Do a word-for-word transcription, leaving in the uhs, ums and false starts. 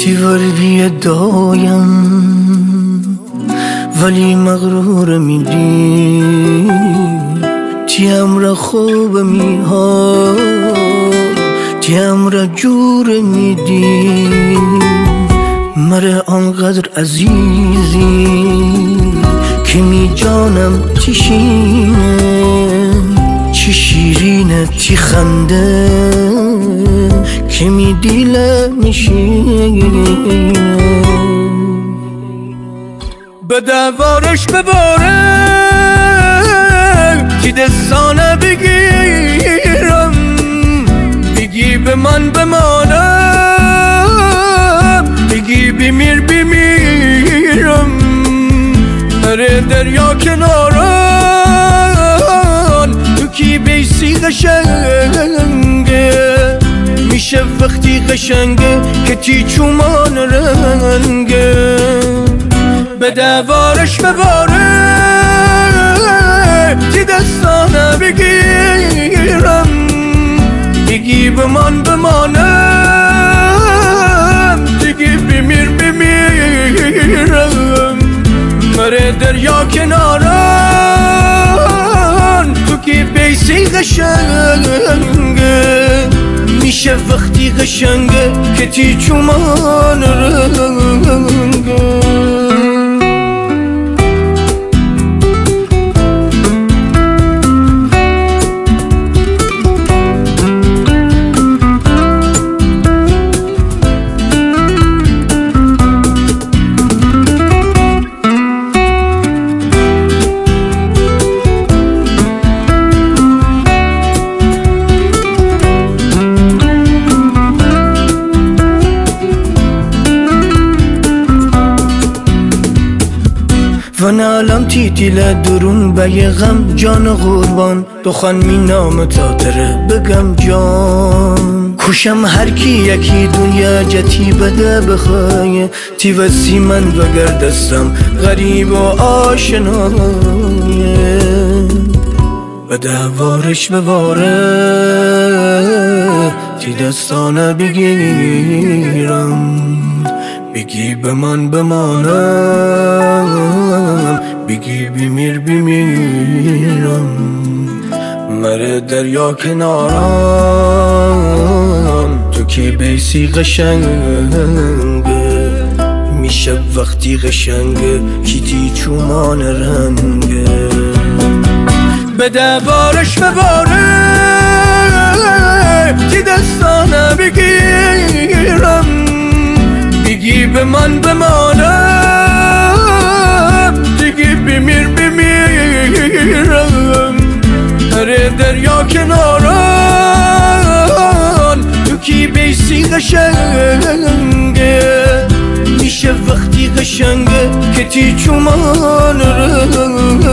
تیوردی دایم ولی مغرور میدی تیم را خوب میها تیم را جور میدی مره آنقدر عزیزی که می جانم چی شینه چی شیرینه چی خنده که می دیله میشینه به دوارش بباره که دستانه بگیرم بگی به من بمانم بگی بمیر بمیرم هر دریا کناران تو کی بیسی قشنگه میشه وقتی قشنگه که تی چومان رنگه به دوارش بباره تی دستانه بگیرم بگی به من بمانم بگی بمیر بمیرم مره دریا کناران تو کی بیسی قشنگه میشه وقتی قشنگه که تی چومان رنگه و نالم تی دیل درون به یه غم جان قربان دخان می نام تاتره بگم جان کشم هر کی یکی دنیا جتی بده بخواه تی وسی من بگر دستم غریب و آشنایه به دوارش بباره تی دستانه بگیرم بگی به من بمانم بگی بمیر بمیرم مره دریا کنارم تو کی بیسی قشنگه میشه وقتی قشنگه کی تی چومان رنگه به دوارش بباره تی دستانه بگیرم بگی به من بمانم بگی بمیر بمیرم هر دریا کناران تو کی بیسی قشنگه میشه وقتی قشنگه که تی چومان رنگه